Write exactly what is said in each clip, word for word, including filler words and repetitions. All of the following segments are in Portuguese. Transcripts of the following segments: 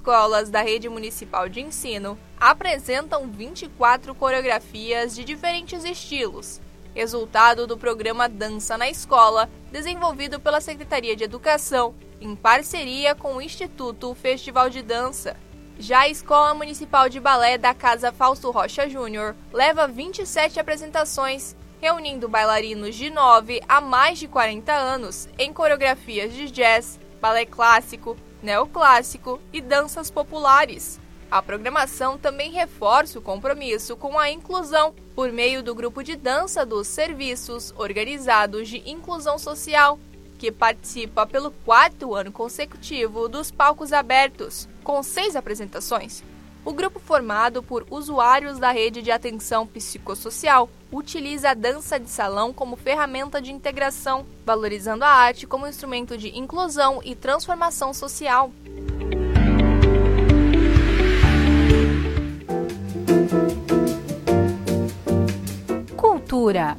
escolas da rede municipal de ensino apresentam vinte e quatro coreografias de diferentes estilos, resultado do programa Dança na Escola, desenvolvido pela Secretaria de Educação, em parceria com o Instituto Festival de Dança. Já a Escola Municipal de Balé da Casa Fausto Rocha Júnior leva vinte e sete apresentações, reunindo bailarinos de nove a mais de quarenta anos em coreografias de jazz, balé clássico, neoclássico e danças populares. A programação também reforça o compromisso com a inclusão por meio do grupo de dança dos Serviços Organizados de Inclusão Social, que participa pelo quarto ano consecutivo dos palcos abertos, com seis apresentações. O grupo, formado por usuários da rede de atenção psicossocial, utiliza a dança de salão como ferramenta de integração, valorizando a arte como instrumento de inclusão e transformação social. Cultura.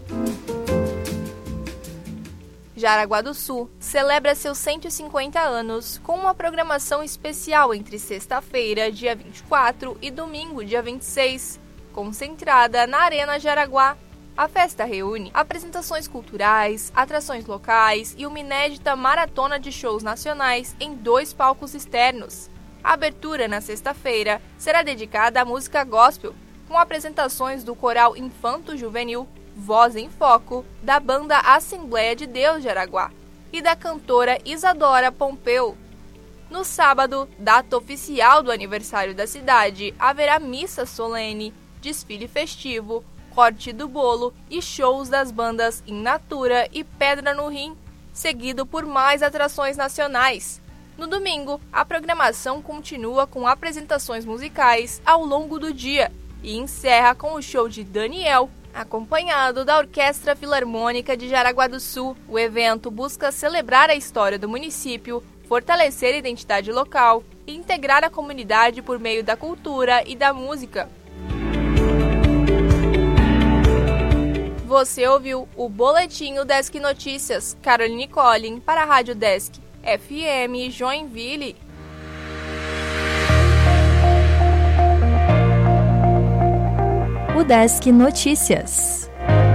Jaraguá do Sul celebra seus cento e cinquenta anos com uma programação especial entre sexta-feira, dia vinte e quatro, e domingo, dia vinte e seis, concentrada na Arena Jaraguá. A festa reúne apresentações culturais, atrações locais e uma inédita maratona de shows nacionais em dois palcos externos. A abertura, na sexta-feira, será dedicada à música gospel, com apresentações do coral Infanto Juvenil Voz em Foco, da banda Assembleia de Deus de Araguá e da cantora Isadora Pompeu. No sábado, data oficial do aniversário da cidade, haverá missa solene, desfile festivo, corte do bolo e shows das bandas In Natura e Pedra no Rim, seguido por mais atrações nacionais. No domingo, a programação continua com apresentações musicais ao longo do dia e encerra com o show de Daniel, acompanhado da Orquestra Filarmônica de Jaraguá do Sul. O evento busca celebrar a história do município, fortalecer a identidade local e integrar a comunidade por meio da cultura e da música. Você ouviu o Boletim Desk Notícias, Caroline Collin, para a Rádio Desk F M Joinville. O Desk Notícias.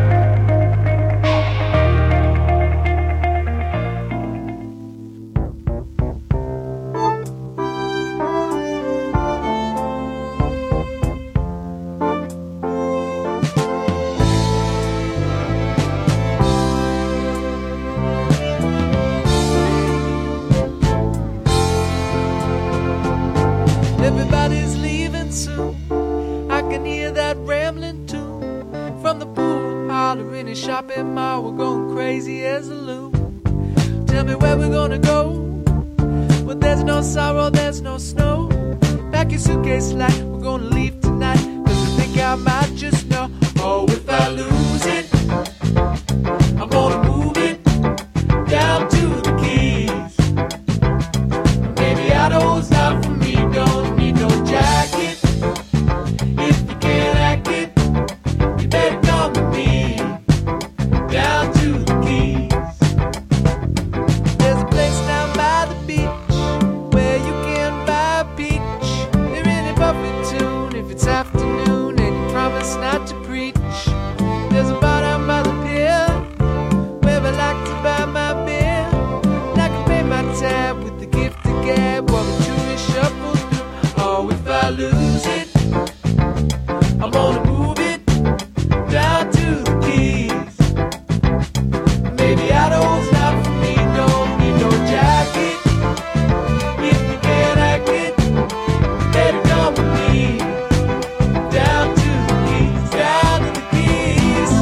Everybody's leaving soon. I can hear that rambling tune from the pool, hollering and shopping mall. We're going crazy as a loon. Tell me where we're gonna go. Well, there's no sorrow, there's no snow. Pack your suitcase like we're gonna leave tonight, 'cause I think I might just know. Oh, if I lose it, I'm gonna move it down to the Keys. Maybe Idaho's not for me, don't need no jacket. If you can't act it, you better come with me down to the Keys. There's a place down by the beach where you can buy a peach. They're really buffet tune if it's afternoon and you promise not to preach. There's a bar down by the pier where I like to buy my beer. And I can pay my tab with the gift of gab while the tourists shuffle through. Oh, if I lose it, I'm gonna move it down to the Keys. Maybe Idaho's not for me, don't need no jacket. If you can't act it, better come with me down to the Keys, down to the Keys.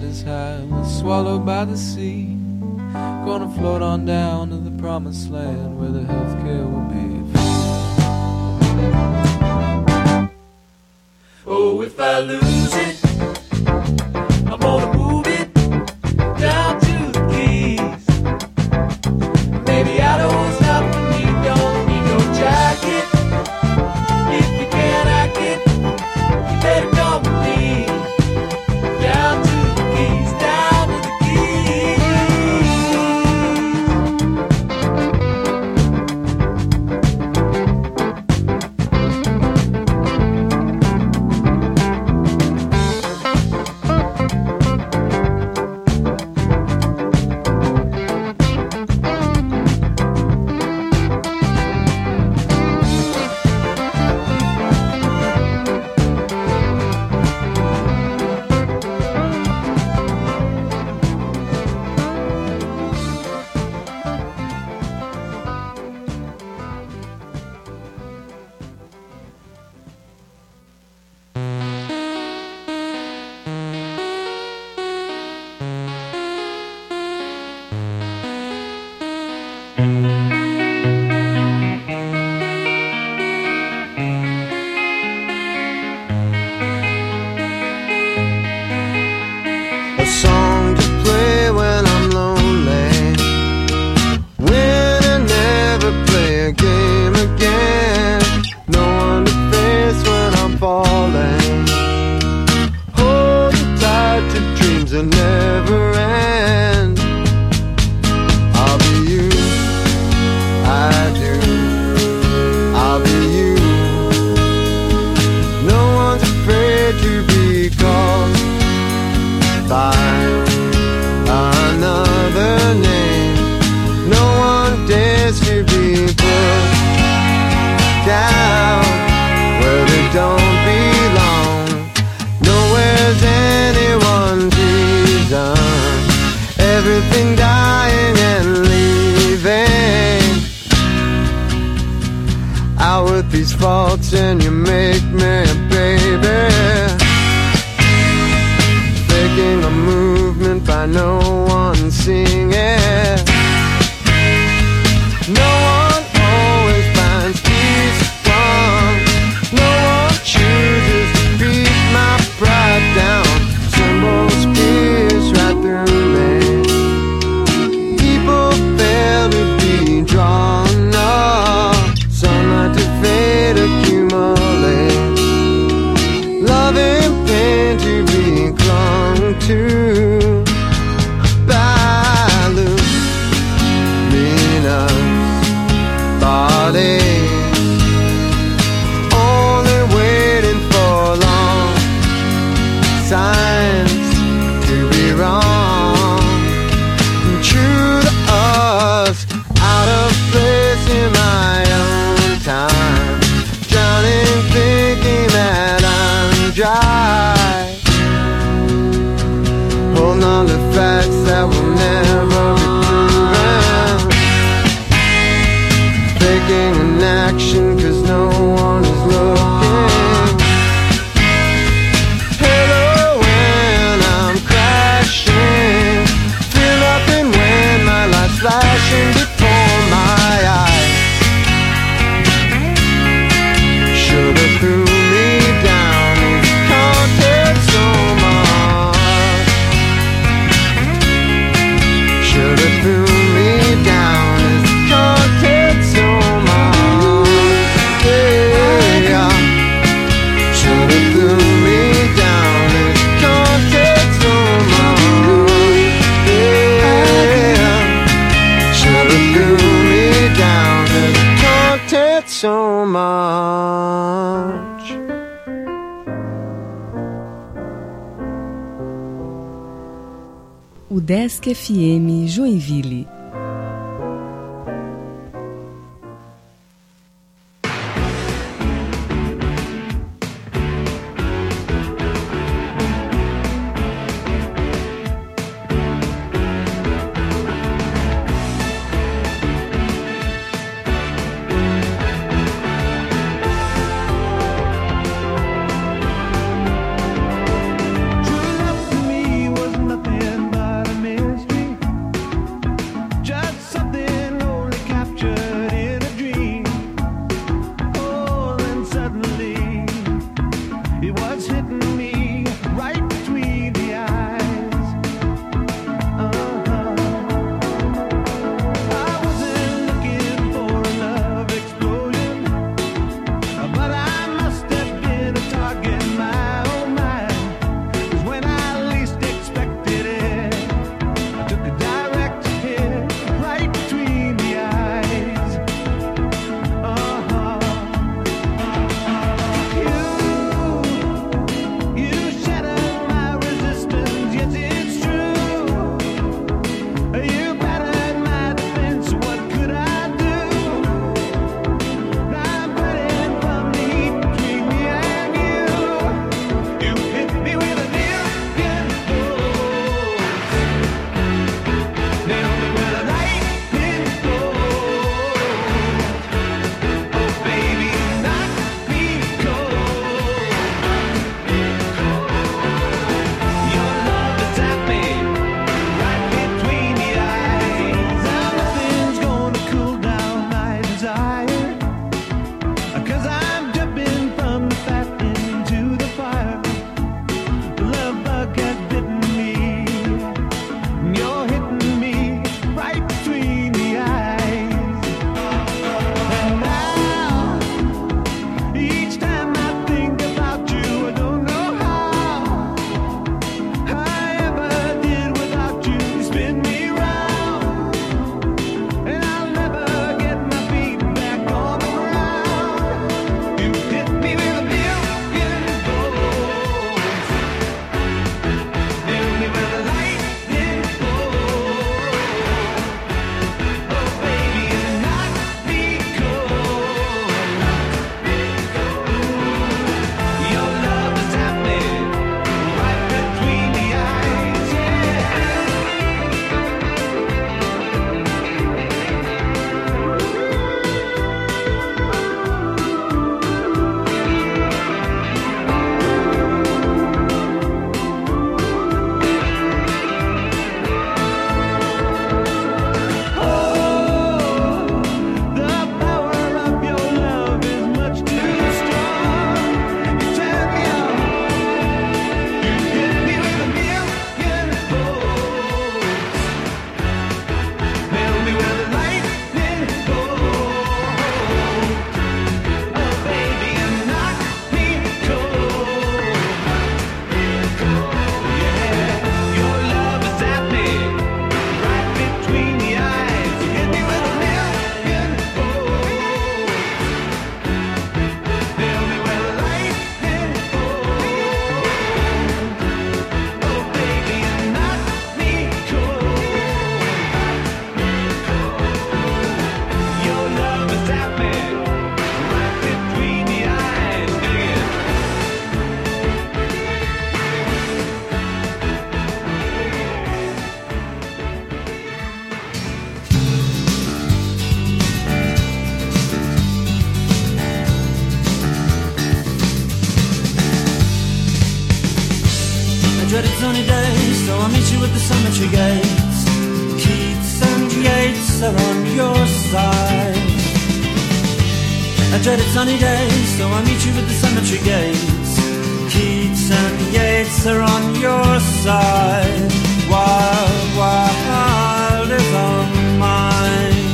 as high, was swallowed by the sea. Gonna float on down to the promised land where the healthcare will be free. Oh, if I lose it, I'm gonna move it down to the Keys. Maybe I don't stop when you don't need no jacket. If you can't hack it, you better come with me. Down to the Keys, down to the faults and you make me a baby. Faking a movement by no one seeing it. No one always finds peace from. No one chooses to beat my pride down. Symbols pierce right through me. People fail to be drawn up. Sunlight to fade, accumulate. Love and pain to be clung to. Luminous bodies, only waiting for long signs to be wrong. True to us, out of place in my own time, drowning thinking that I'm dry, holding on to facts that will never be proven, faking an action cause no one is looking. Hello when I'm crashing, feel nothing when my life's flashing before my eyes. Should've threw me down, it counted so much. Should've threw me down, it counted so much. Yeah. Should've threw me down, it counted so much. Yeah. Should've threw me down, it counted so much. O Desk F M Joinville. True love for me was nothing It was hitting me right between the eyes. Uh-huh. I wasn't looking for a love explosion, but I must have been a target, my oh my. 'Cause when I least expected it, I took a direct hit right between the eyes. Uh-huh. You, you shattered my resistance, yes it's true. You battered my defense, what could I do? Now I'm burning from the heat between me and you. You hit me with a million blows, nailed me with a lightning bolt. Oh baby, knock me cold. Your love has at me right between the eyes. Now nothing's gonna cool down my desire, 'cause I'm jumping from the fat into the fire. The love bug has bitten me. You're hitting me right between the eyes. And now, each time I think about you, I don't know how I ever did without you. You spin me round, and I'll never get my feet back on the ground. You hit me with a million blows, nailed me with a lightning bolt. Oh baby, you knock me cold. Your love has at me right between the eyes, yeah. Oh, the power of your love is much too strong. You turn me on. You hit me with a million blows, nail me with a lightning bolt. Oh baby, you knock me cold. Yeah, your love is at me right between the eyes. You hit me with a million blows, nail me with a lightning bolt. Oh baby, you knock me cold. Your love is at me right between the eyes. Dig it. I dreaded sunny days, so I'll meet you at the cemetery gates. Keats and Yeats are on your side. I dreaded sunny days, so I'll meet you at the cemetery gates. Keats and Yeats are on your side. Wild, wild is on mine.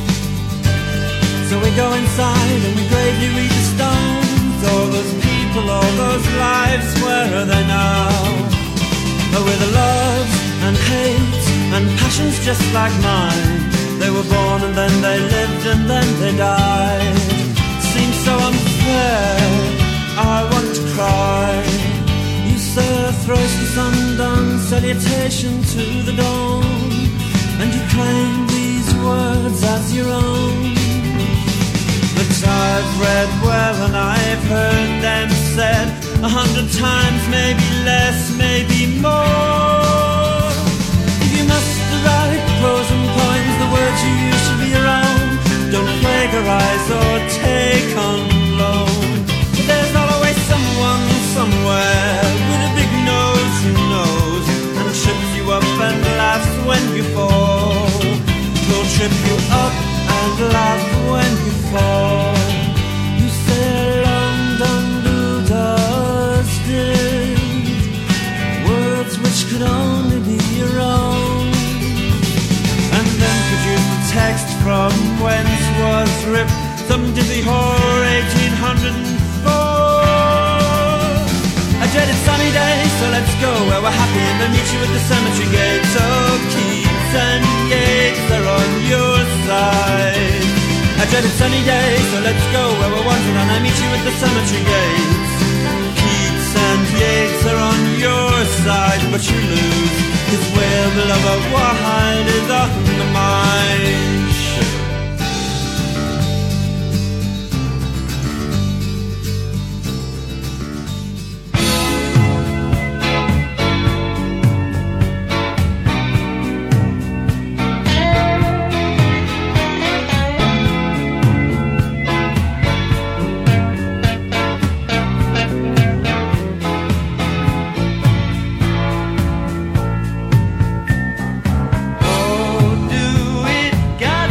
So we go inside and we gravely read the stones. All those people, all those lives, where are they now? Oh, with the loves and hates and passions just like mine. They were born and then they lived and then they died. Seems so unfair, I want to cry. You say a thrice undone salutation to the dawn, and you claim these words as your own. But I've read well and I've heard them said a hundred times, maybe less, maybe more. If you must write prose and poems, the words you use should be your own. Don't plagiarize or take on loan. There's always someone somewhere with a big nose who knows and trips you up and laughs when you fall. He'll trip you up and laugh when you fall. You say long done do da let's go where we're happy and I'll meet you at the cemetery gate. So Keats and Yeats are on your side. A dreaded sunny day, so let's go where we're wanted and I'll meet you at the cemetery gate. Keats and Yeats are on your side, but you lose, 'cause where the lover wide is on the mind. Oh, do it, God.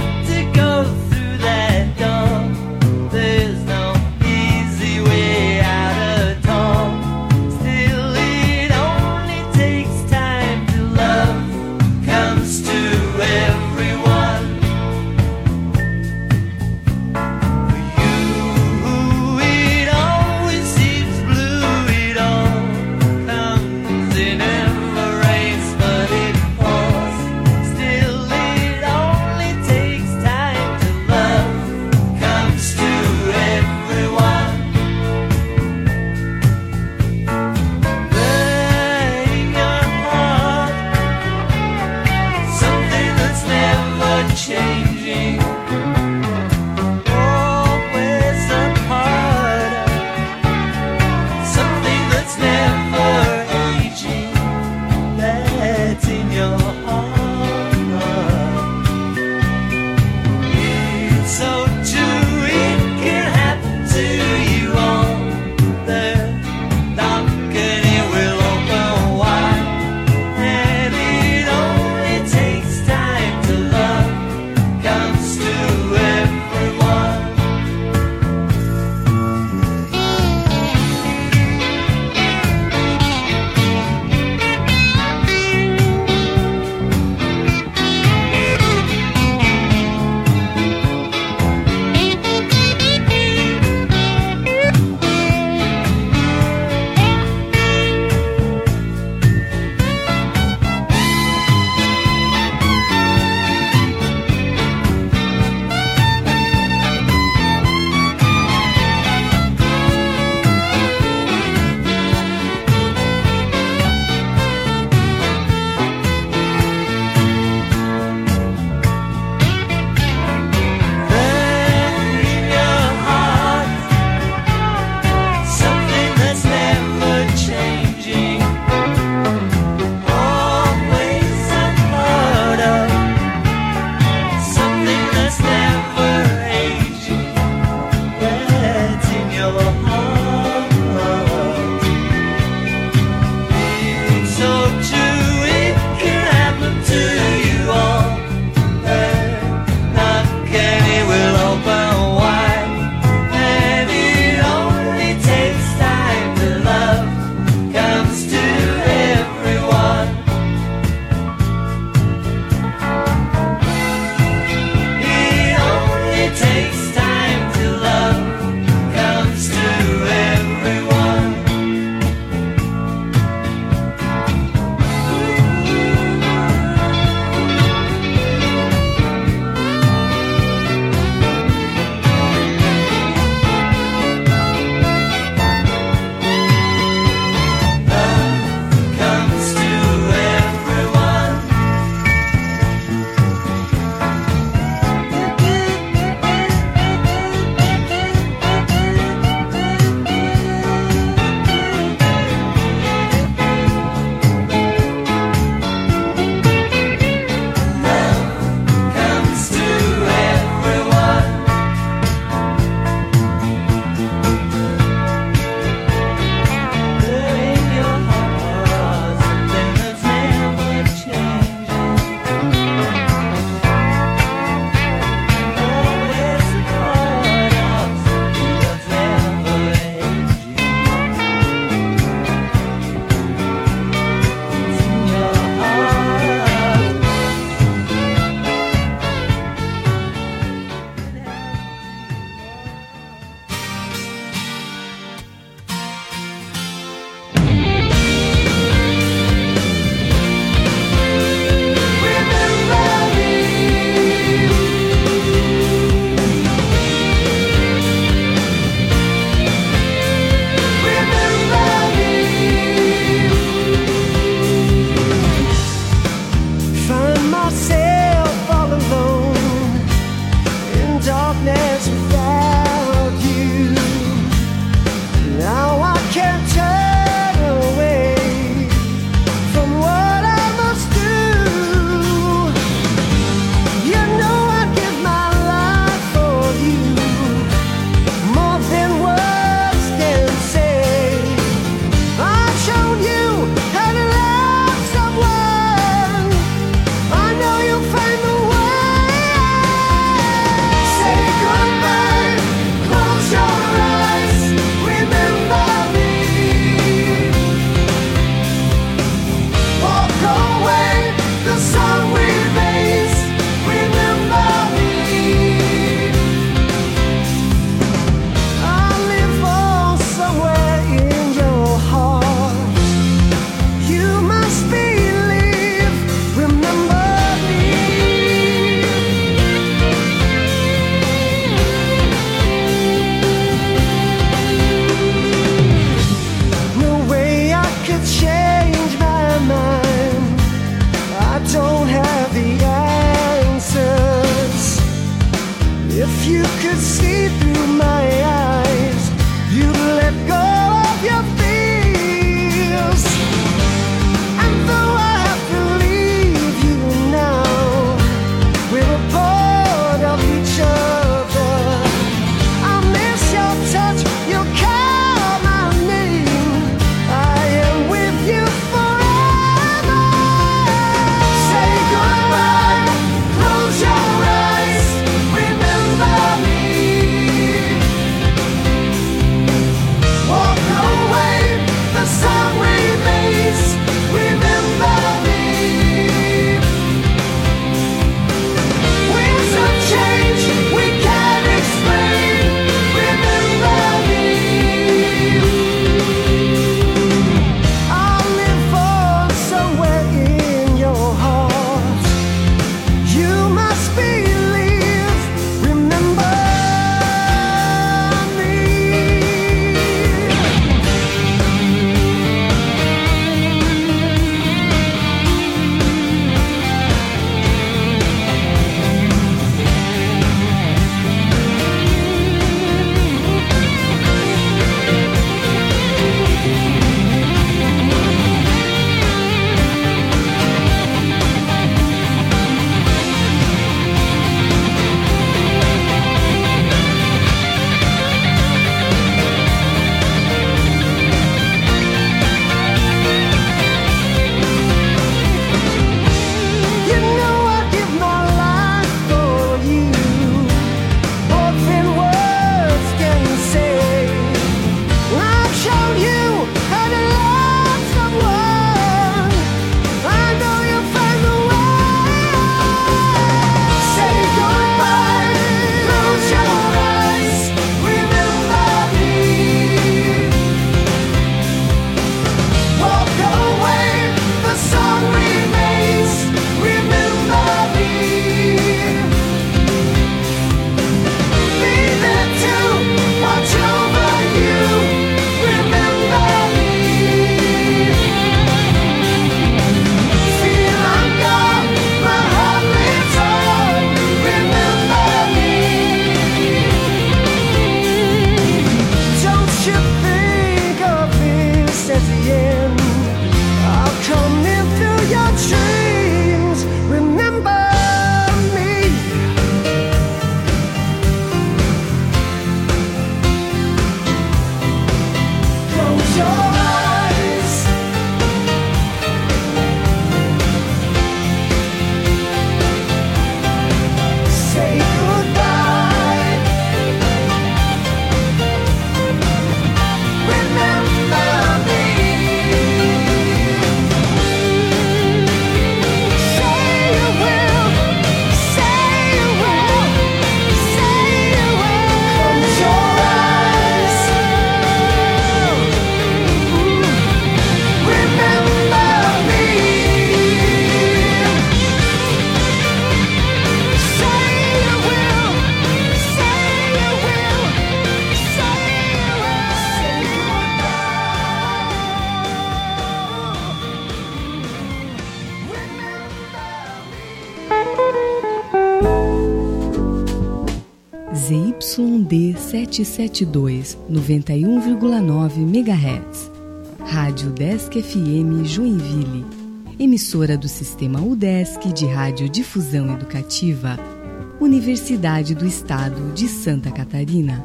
D setecentos e setenta e dois, noventa e um vírgula nove megahertz. Rádio Udesc F M Joinville. Emissora do Sistema Udesc de Radiodifusão Educativa. Universidade do Estado de Santa Catarina.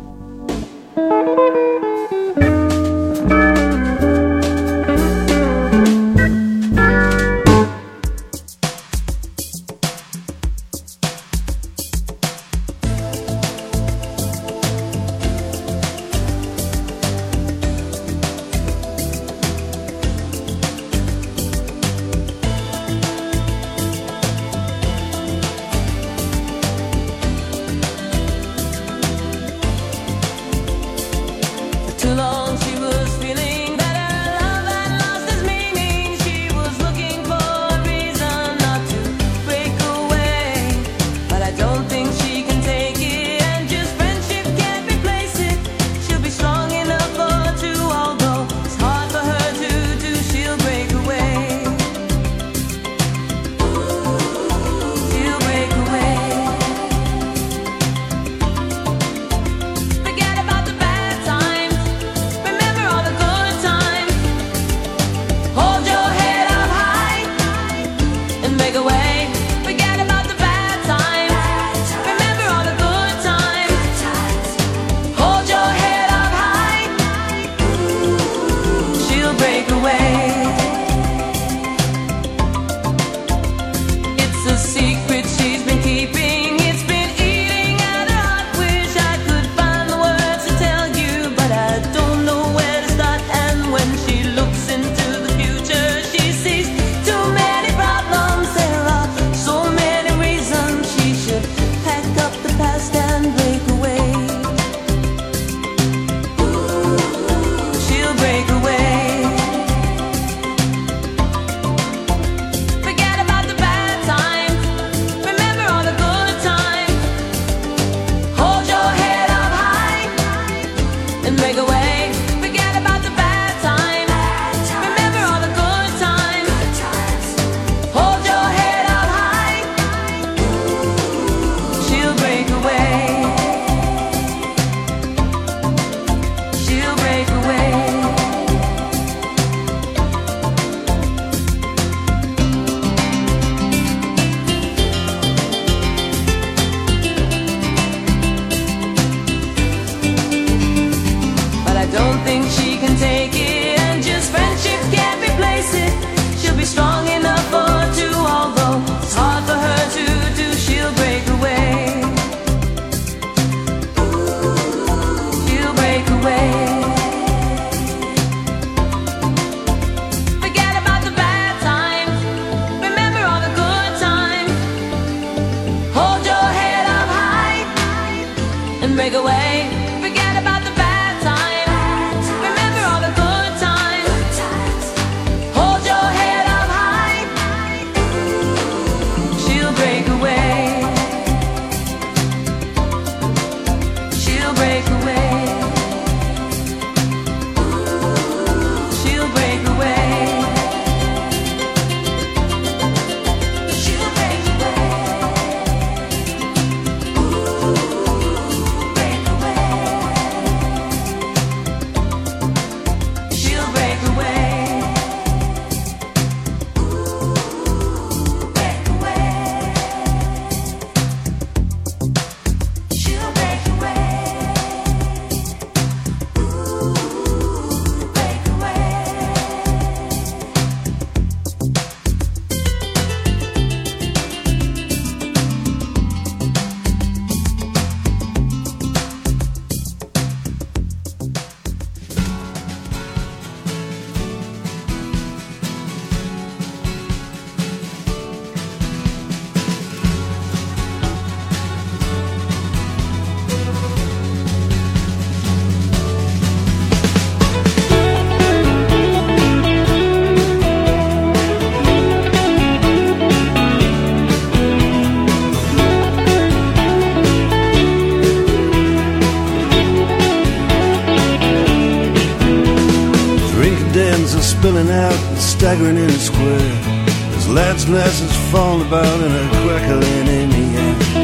spilling out and staggering in a square. There's lads' glasses falling about and a crackling in the air.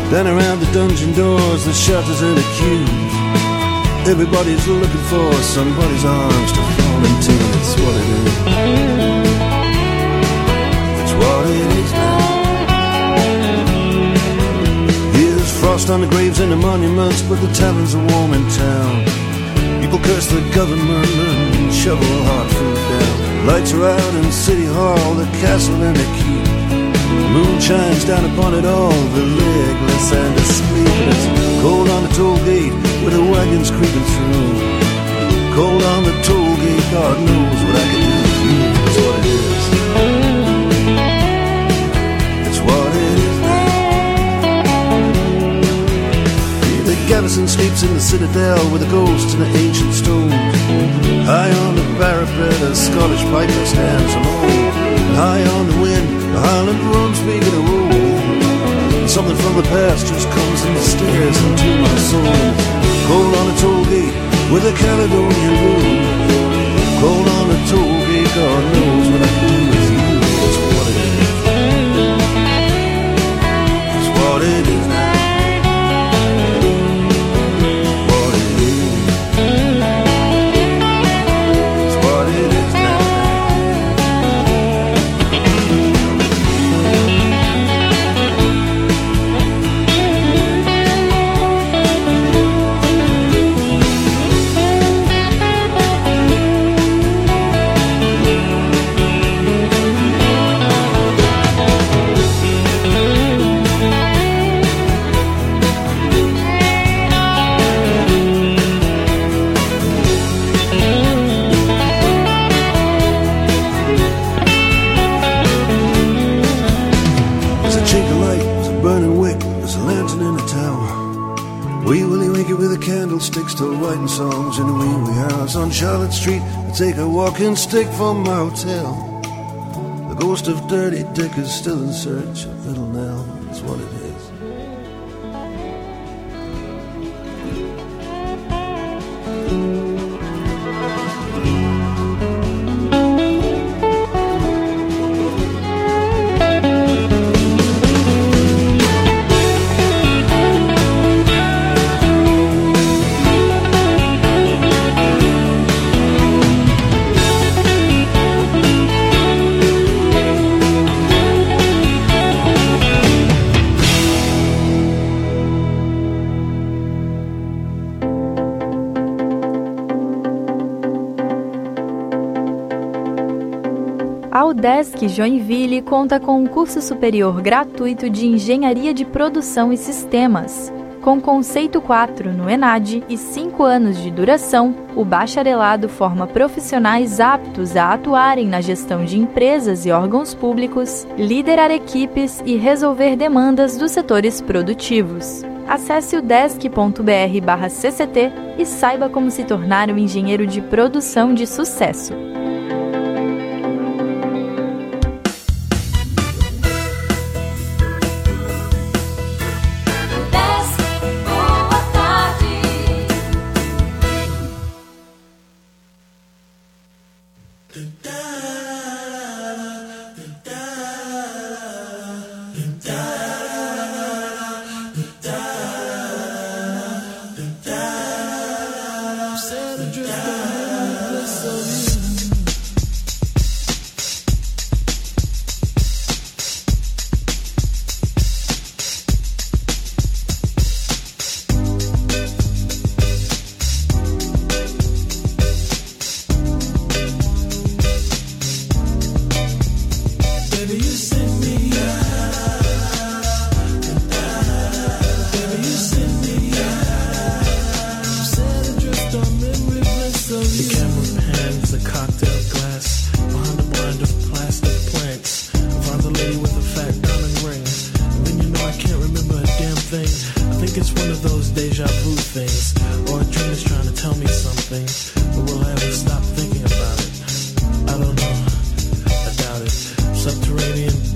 Then around the dungeon doors, the shutters and the queues, everybody's looking for somebody's arms to fall into. It's what it is. It's what it is now. Here's frost on the graves and the monuments, but the taverns are warm in town. People curse the government and shovel hard food down. Lights are out in City Hall, the castle and the keep. The moon shines down upon it all, the legless and the sleepless. Cold on the toll gate with the wagons creeping through. Cold on the toll gate, God knows what I can do for you. It's what it is. It's what it is now. The garrison sleeps in the citadel with the ghosts and the ancient stones. High on the parapet, a Scottish piper stands alone. High on the wind, the Highland drums begin to roll. Something from the past just comes and stares into my soul. Cold on the toll gate with a Caledonian moon. Cold on the toll gate, God knows what I can do with you. It's what it is. It's what it is now. What it is. It's what it is now. Candlesticks till writing songs in the wee wee house on Charlotte Street. I take a walking stick from my hotel. The ghost of Dirty Dick is still in search of Little Nell. That's what it is. A UDESC Joinville conta com um curso superior gratuito de Engenharia de Produção e Sistemas. Com conceito quatro no ENAD e cinco anos de duração, o bacharelado forma profissionais aptos a atuarem na gestão de empresas e órgãos públicos, liderar equipes e resolver demandas dos setores produtivos. Acesse udesc ponto br barra C C T e saiba como se tornar um engenheiro de produção de sucesso. Subterranean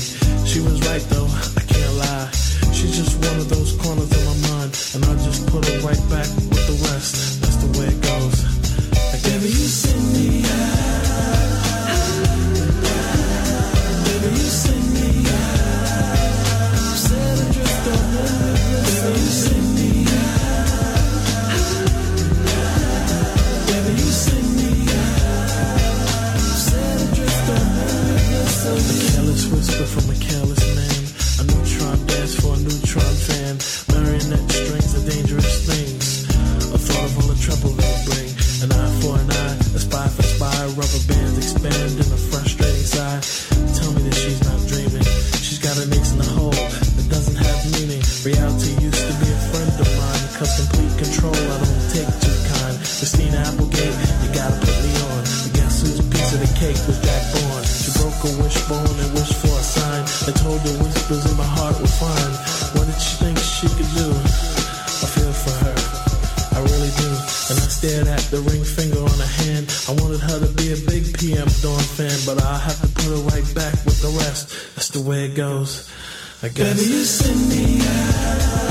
She was right though, I can't lie. She's just one of those corners of my mind, and I just put her right back with the rest. That's the way it goes. I Baby, you send me out. Baby, you send me out. Set adrift on the river. Baby, you send me out. Baby, you send me out. Set adrift on the river. So a careless whisper from a careless man. A neutron dance for a neutron fan. Marionette strings are dangerous things. A thought of all the trouble they bring. An eye for an eye, a spy for spy. Rubber bands expand in a frustrating sigh. Tell me that she's not dreaming. She's got an ace in the hole that doesn't have meaning. Reality used to be a friend of mine. Cause complete control I don't take too kind. Christina Applegate, you gotta put me on. But guess whose piece of the cake was Jack Bourne? She broke a wishbone and wished for a sign. I told her whispers in my heart were fine. What did she think she could do? I feel for her, I really do. And I stared at the ring finger on her hand. I wanted her to be a big P M Dawn fan, but I'll have to put her right back with the rest. That's the way it goes, I guess. Baby, you send me out.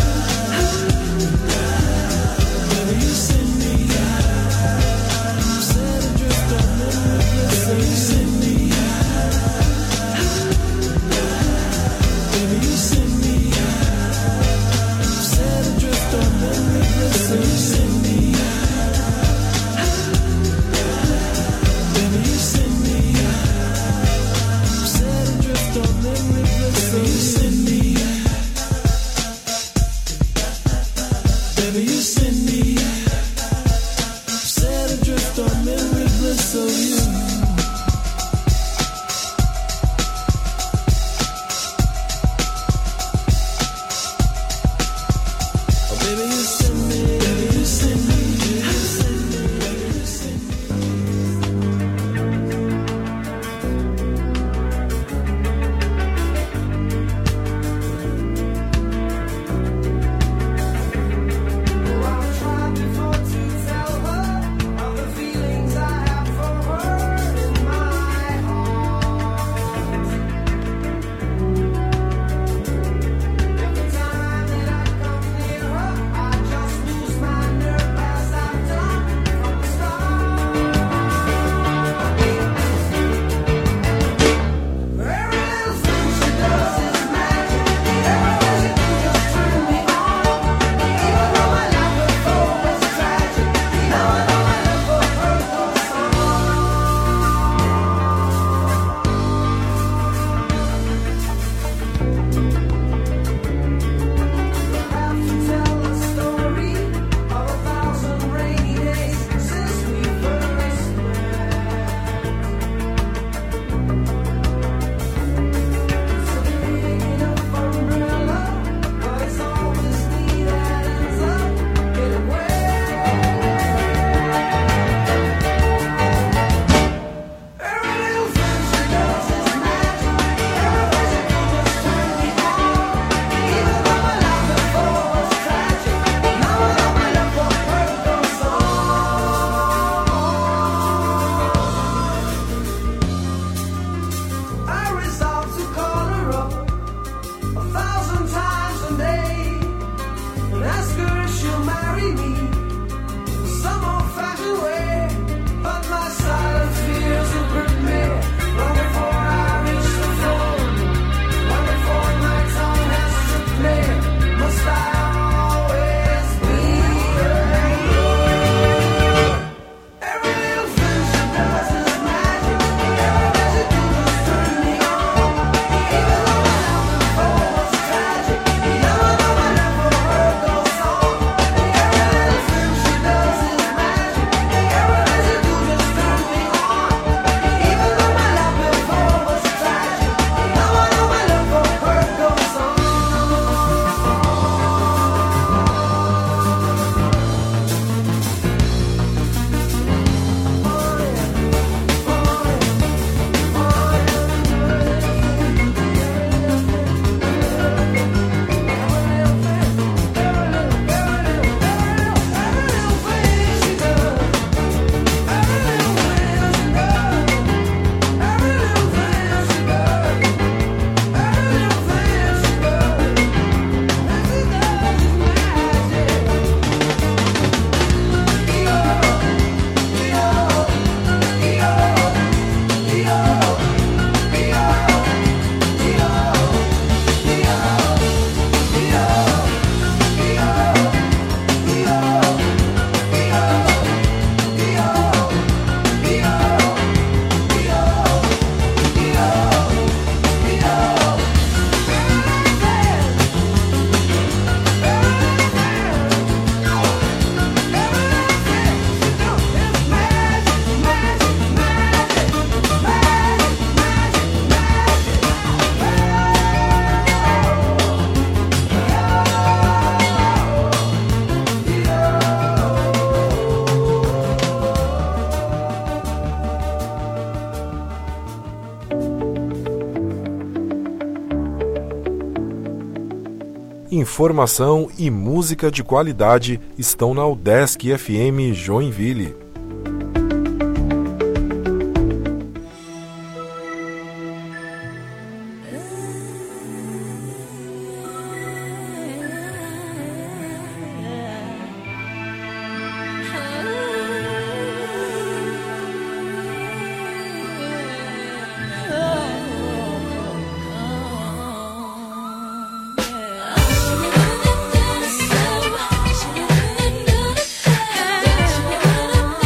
Baby, you send me out. Set adrift on the river. Baby, you send me out. Baby, you send me out. Set adrift on the river. Baby, you send me out. Baby, you send me out. Set adrift on the river. Baby, you send me out. Baby, you send me out. Set adrift on the river. So you. Baby, you send me, baby, you send me, you send me, baby, you send me. Informação e música de qualidade estão na UDESC F M Joinville. Oh,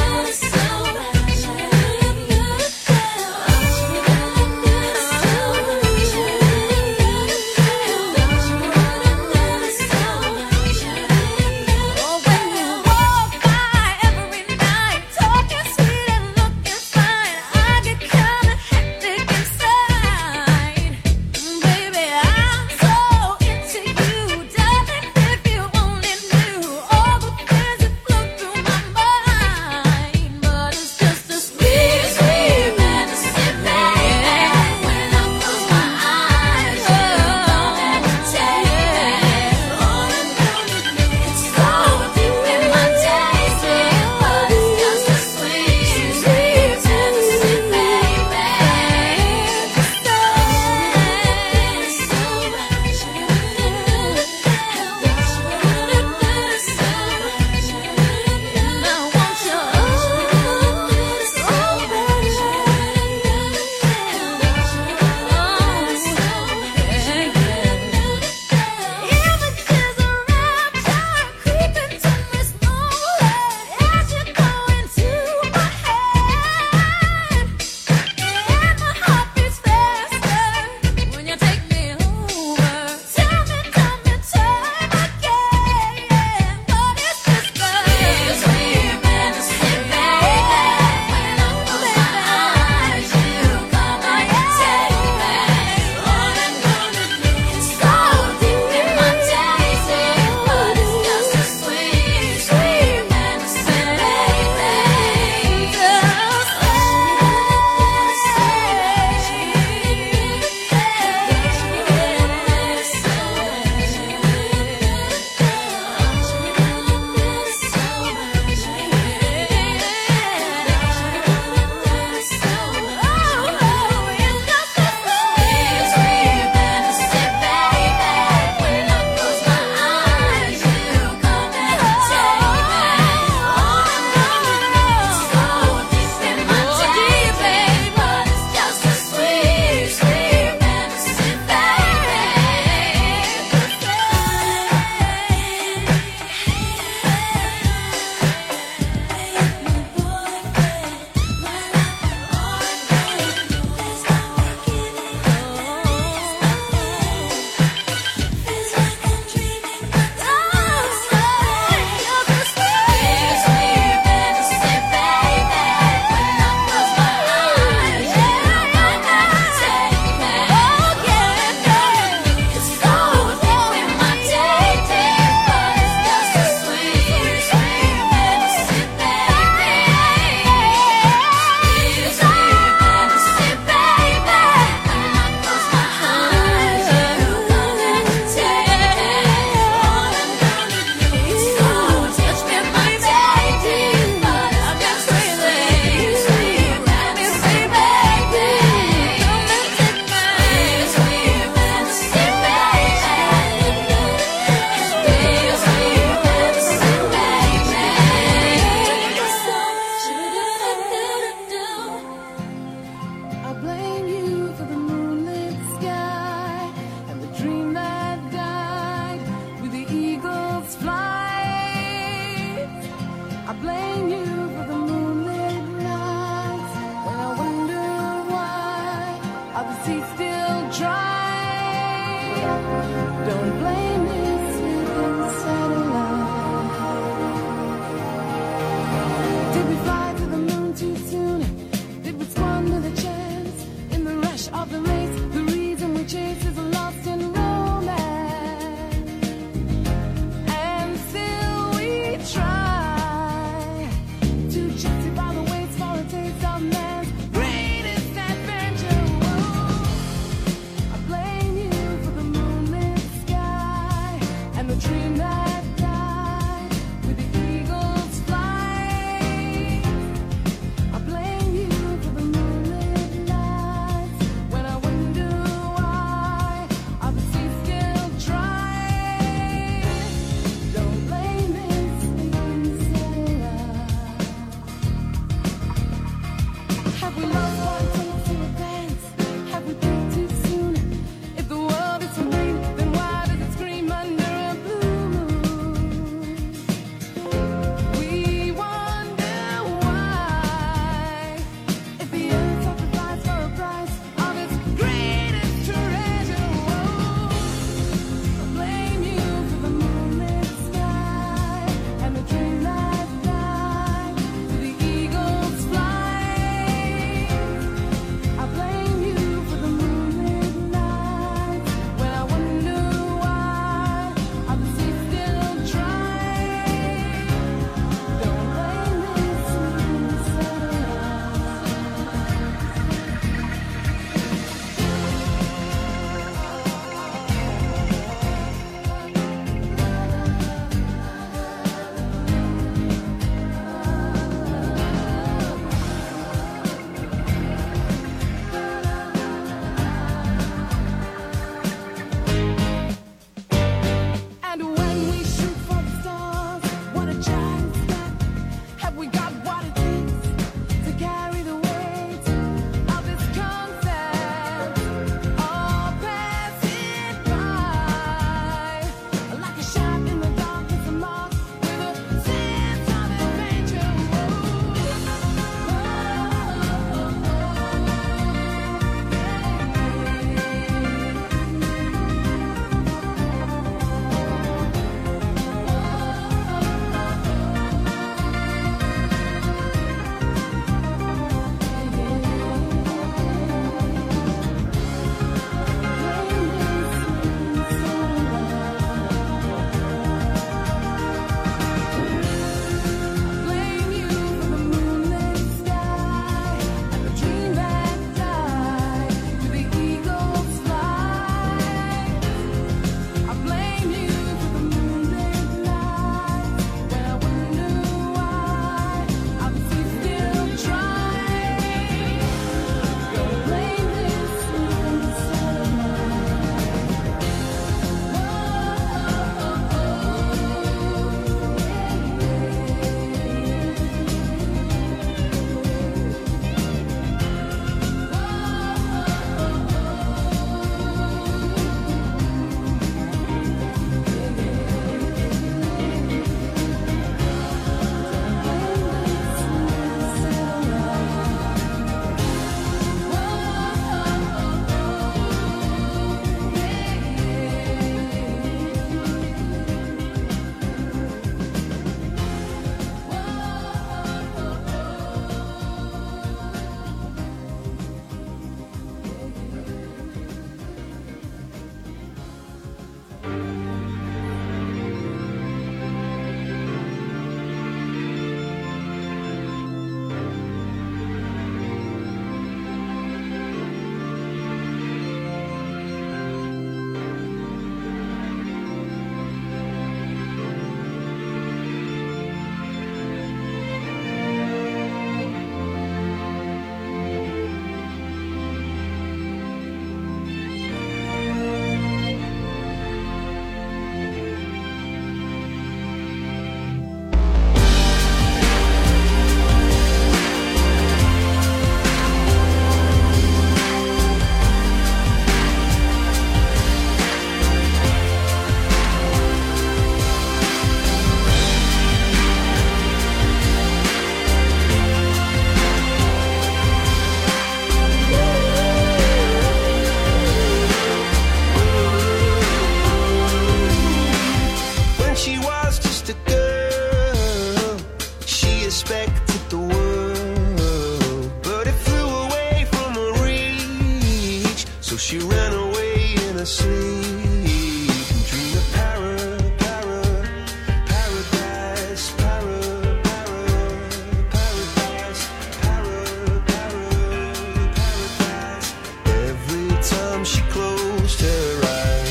sleep and dream of para, para, paradise, para, para, paradise, para, para, paradise. Every time she closed her eyes.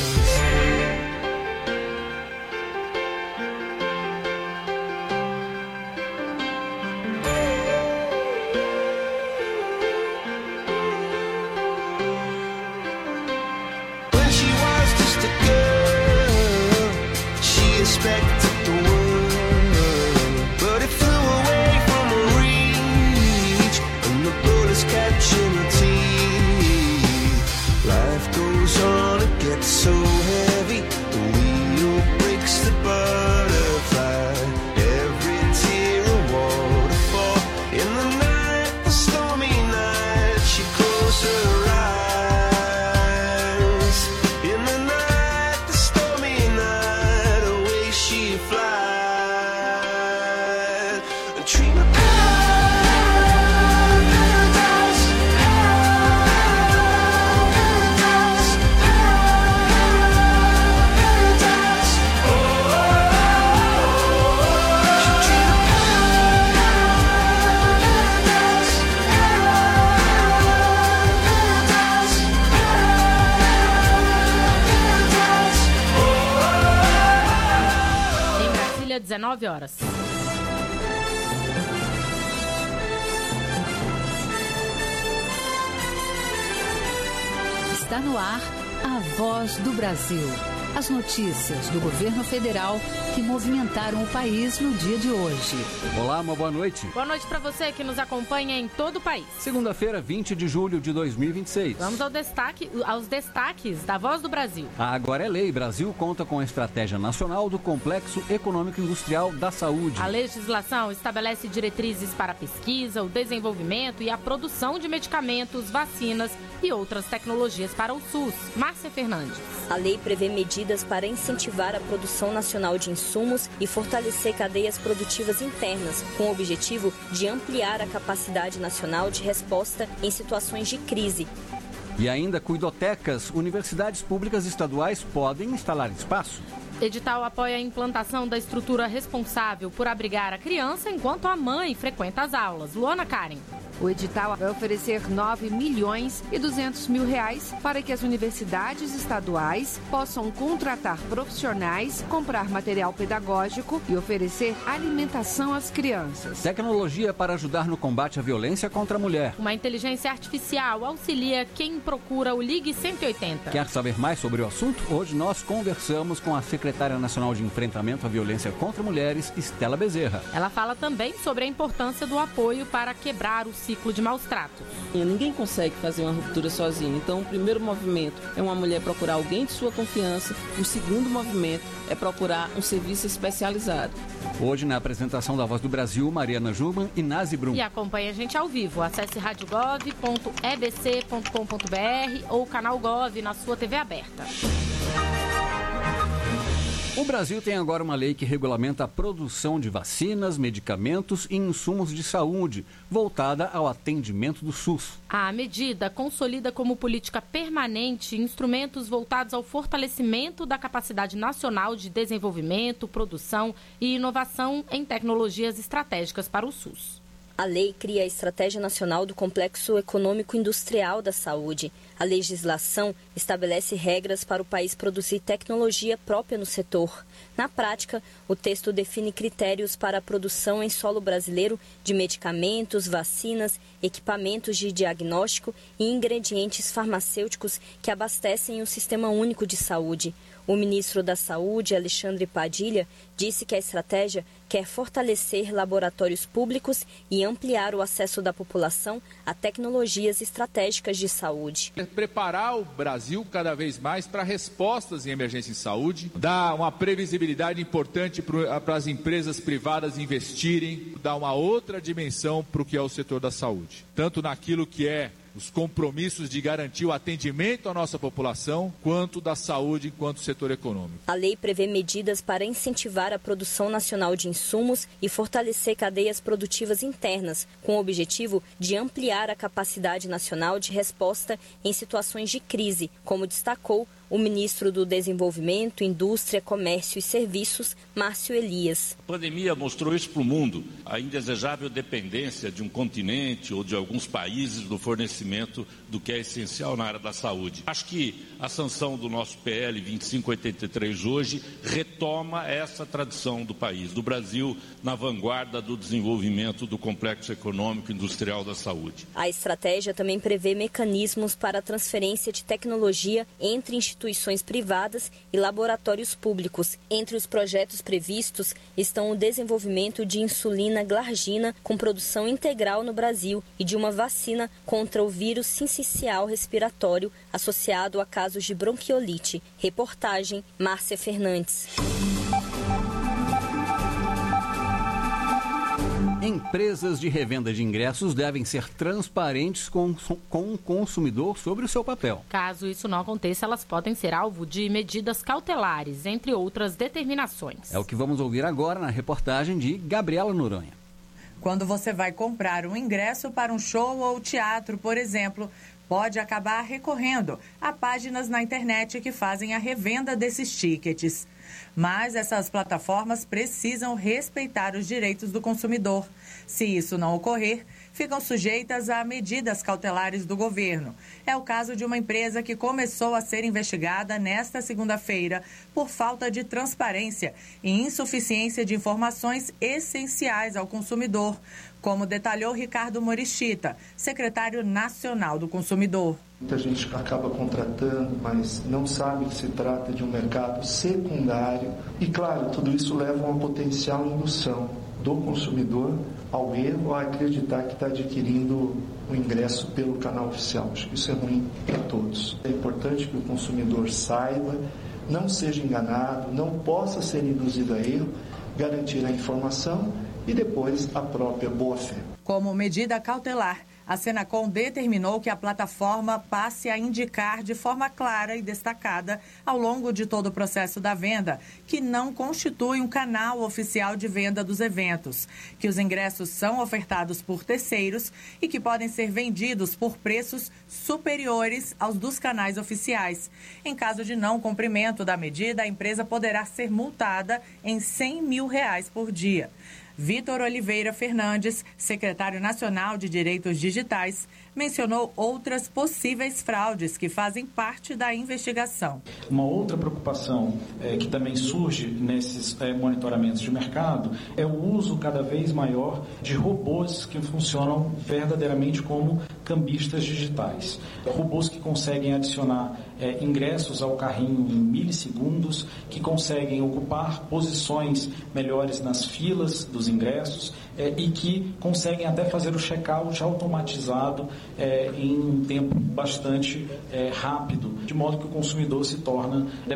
When she was just a girl, she expected the world, but it flew away from her reach, and the bullets catching her teeth. Life goes on, it gets so heavy, the wheel breaks the butterfly. Every tear a waterfall. In the night, the stormy night, she closed her eyes. In the night, the stormy night, away she flies. A dream of paradise, paradise, paradise. Oh, oh, oh, oh. She dreamed of paradise, paradise, paradise. Em Brasília, dezenove horas. Está no ar a Voz do Brasil. As notícias do governo federal que movimentaram o país no dia de hoje. Olá, uma boa noite. Boa noite para você que nos acompanha em todo o país. Segunda-feira, vinte de julho de dois mil e vinte e seis. Vamos ao destaque, aos destaques da Voz do Brasil. A Agora é Lei. Brasil conta com a Estratégia Nacional do Complexo Econômico Industrial da Saúde. A legislação estabelece diretrizes para a pesquisa, o desenvolvimento e a produção de medicamentos, vacinas e outras tecnologias para o SUS. Márcia Fernandes. A lei prevê medidas para incentivar a produção nacional de insumos e fortalecer cadeias produtivas internas, com o objetivo de ampliar a capacidade nacional de resposta em situações de crise. E ainda cuidotecas, universidades públicas estaduais podem instalar espaço. Edital apoia a implantação da estrutura responsável por abrigar a criança enquanto a mãe frequenta as aulas. Luana Karen. O edital vai oferecer nove milhões e duzentos mil reais para que as universidades estaduais possam contratar profissionais, comprar material pedagógico e oferecer alimentação às crianças. Tecnologia para ajudar no combate à violência contra a mulher. Uma inteligência artificial auxilia quem procura o Ligue cento e oitenta. Quer saber mais sobre o assunto? Hoje nós conversamos com a secretária nacional de enfrentamento à violência contra mulheres, Estela Bezerra. Ela fala também sobre a importância do apoio para quebrar o ciclo de maus tratos. Ninguém consegue fazer uma ruptura sozinho. Então, o primeiro movimento é uma mulher procurar alguém de sua confiança. O segundo movimento é procurar um serviço especializado. Hoje, na apresentação da Voz do Brasil, Mariana Jurban e Nazi Brum. E acompanhe a gente ao vivo. Acesse rádio gov ponto e b c ponto com ponto b r ou o canal Gov na sua T V aberta. O Brasil tem agora uma lei que regulamenta a produção de vacinas, medicamentos e insumos de saúde, voltada ao atendimento do SUS. A medida consolida como política permanente instrumentos voltados ao fortalecimento da capacidade nacional de desenvolvimento, produção e inovação em tecnologias estratégicas para o SUS. A lei cria a Estratégia Nacional do Complexo Econômico Industrial da Saúde. A legislação estabelece regras para o país produzir tecnologia própria no setor. Na prática, o texto define critérios para a produção em solo brasileiro de medicamentos, vacinas, equipamentos de diagnóstico e ingredientes farmacêuticos que abastecem o Sistema Único de Saúde. O ministro da Saúde, Alexandre Padilha, disse que a estratégia quer fortalecer laboratórios públicos e ampliar o acesso da população a tecnologias estratégicas de saúde. Preparar o Brasil cada vez mais para respostas em emergência em saúde, dar uma previsibilidade importante para as empresas privadas investirem, dar uma outra dimensão para o que é o setor da saúde, tanto naquilo que é os compromissos de garantir o atendimento à nossa população, quanto da saúde enquanto setor econômico. A lei prevê medidas para incentivar a produção nacional de insumos e fortalecer cadeias produtivas internas, com o objetivo de ampliar a capacidade nacional de resposta em situações de crise, como destacou o ministro do Desenvolvimento, Indústria, Comércio e Serviços, Márcio Elias. A pandemia mostrou isso para o mundo, a indesejável dependência de um continente ou de alguns países do fornecimento do que é essencial na área da saúde. Acho que a sanção do nosso P L vinte e cinco oitenta e três hoje retoma essa tradição do país, do Brasil, na vanguarda do desenvolvimento do complexo econômico e industrial da saúde. A estratégia também prevê mecanismos para a transferência de tecnologia entre instituições privadas e laboratórios públicos. Entre os projetos previstos estão o desenvolvimento de insulina glargina com produção integral no Brasil e de uma vacina contra o vírus sincicial respiratório associado a casos de bronquiolite. Reportagem Márcia Fernandes. Empresas de revenda de ingressos devem ser transparentes com, com o consumidor sobre o seu papel. Caso isso não aconteça, elas podem ser alvo de medidas cautelares, entre outras determinações. É o que vamos ouvir agora na reportagem de Gabriela Noronha. Quando você vai comprar um ingresso para um show ou teatro, por exemplo, pode acabar recorrendo a páginas na internet que fazem a revenda desses tickets. Mas essas plataformas precisam respeitar os direitos do consumidor. Se isso não ocorrer, ficam sujeitas a medidas cautelares do governo. É o caso de uma empresa que começou a ser investigada nesta segunda-feira por falta de transparência e insuficiência de informações essenciais ao consumidor, como detalhou Ricardo Morichita, secretário nacional do consumidor. Muita gente acaba contratando, mas não sabe que se trata de um mercado secundário. E, claro, tudo isso leva a uma potencial indução do consumidor ao erro, a acreditar que está adquirindo o ingresso pelo canal oficial. Acho que isso é ruim para todos. É importante que o consumidor saiba, não seja enganado, não possa ser induzido a erro, garantir a informação e depois a própria boa-fé. Como medida cautelar, a Senacom determinou que a plataforma passe a indicar de forma clara e destacada ao longo de todo o processo da venda que não constitui um canal oficial de venda dos eventos, que os ingressos são ofertados por terceiros e que podem ser vendidos por preços superiores aos dos canais oficiais. Em caso de não cumprimento da medida, a empresa poderá ser multada em cem mil reais por dia. Vitor Oliveira Fernandes, secretário nacional de Direitos Digitais, mencionou outras possíveis fraudes que fazem parte da investigação. Uma outra preocupação é, que também surge nesses é, monitoramentos de mercado é o uso cada vez maior de robôs que funcionam verdadeiramente como cambistas digitais. Robôs que conseguem adicionar é, ingressos ao carrinho em milissegundos, que conseguem ocupar posições melhores nas filas dos ingressos é, e que conseguem até fazer o check-out automatizado é, em um tempo bastante é, rápido, de modo que o consumidor se torna